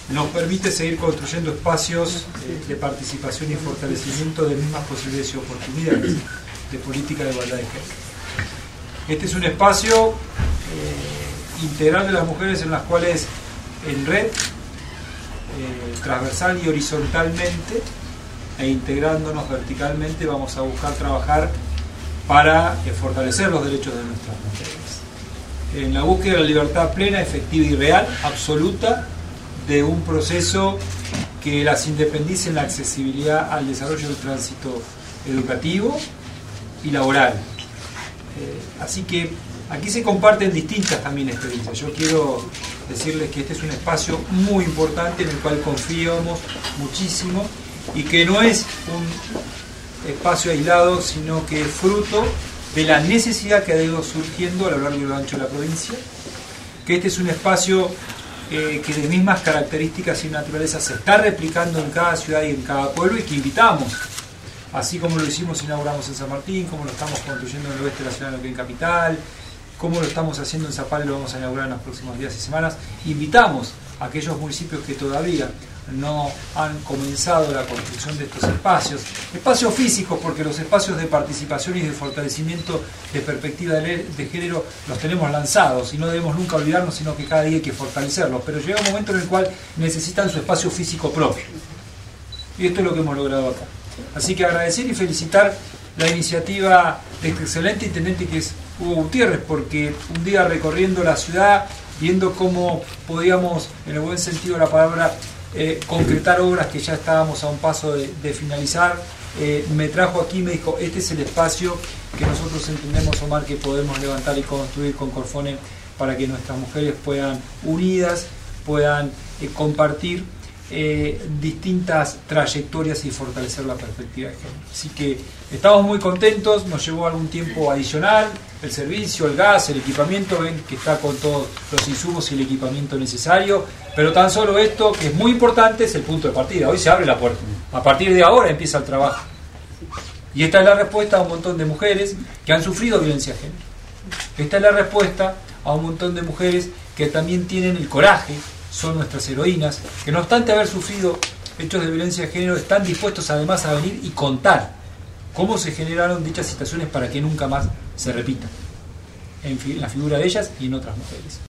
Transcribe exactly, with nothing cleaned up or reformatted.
nos permite seguir construyendo espacios eh, de participación y fortalecimiento de mismas posibilidades y oportunidades de política de igualdad de género. Este es un espacio eh, integral de las mujeres en las cuales en red, eh, transversal y horizontalmente, e integrándonos verticalmente, vamos a buscar trabajar para eh, fortalecer los derechos de nuestras mujeres. En la búsqueda de la libertad plena, efectiva y real, absoluta, de un proceso que las independice en la accesibilidad al desarrollo del tránsito educativo y laboral. Eh, así que aquí se comparten distintas también experiencias. Yo quiero decirles que este es un espacio muy importante en el cual confiamos muchísimo y que no es un espacio aislado, sino que es fruto de la necesidad que ha ido surgiendo a lo largo y lo ancho de la provincia, que este es un espacio eh, que de mismas características y naturaleza se está replicando en cada ciudad y en cada pueblo, y que invitamos, así como lo hicimos, inauguramos en San Martín, como lo estamos construyendo en el oeste de la ciudad de Neuquén Capital, como lo estamos haciendo en Zapala y lo vamos a inaugurar en los próximos días y semanas. Invitamos a aquellos municipios que todavía no han comenzado la construcción de estos espacios, espacios físicos, porque los espacios de participación y de fortalecimiento de perspectiva de género los tenemos lanzados y no debemos nunca olvidarnos, sino que cada día hay que fortalecerlos, pero llega un momento en el cual necesitan su espacio físico propio, y esto es lo que hemos logrado acá. Así que agradecer y felicitar la iniciativa de este excelente intendente que es Hugo Gutiérrez, porque un día recorriendo la ciudad, viendo cómo podíamos, en el buen sentido de la palabra, eh, concretar obras que ya estábamos a un paso de, de finalizar, eh, me trajo aquí y me dijo: este es el espacio que nosotros entendemos, Omar, que podemos levantar y construir con Corfone para que nuestras mujeres puedan, unidas, puedan eh, compartir Eh, distintas trayectorias y fortalecer la perspectiva de género. Así que estamos muy contentos, nos llevó algún tiempo adicional, el servicio, el gas, el equipamiento, ven que está con todos los insumos y el equipamiento necesario, pero tan solo esto, que es muy importante, es el punto de partida. Hoy se abre la puerta, a partir de ahora empieza el trabajo, y esta es la respuesta a un montón de mujeres que han sufrido violencia de género. Esta es la respuesta a un montón de mujeres que también tienen el coraje, son nuestras heroínas, que no obstante haber sufrido hechos de violencia de género, están dispuestos además a venir y contar cómo se generaron dichas situaciones para que nunca más se repitan, en la figura de ellas y en otras mujeres.